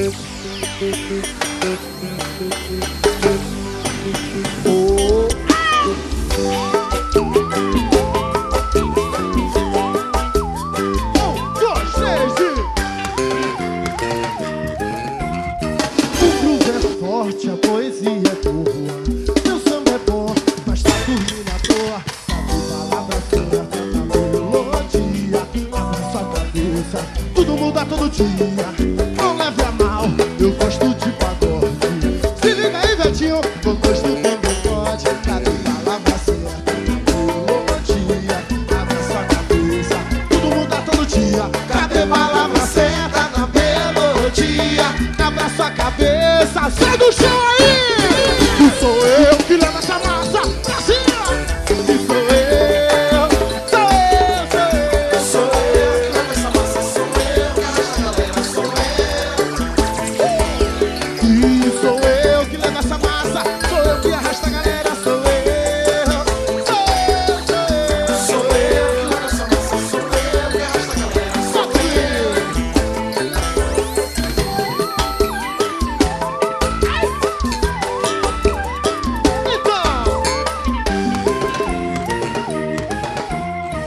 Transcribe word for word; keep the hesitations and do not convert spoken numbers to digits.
A poesia é boa, meu samba é bom, mas tá dormindo à toa. Sabe palavra certa, tá melodia, abre sua cabeça, tudo muda todo dia.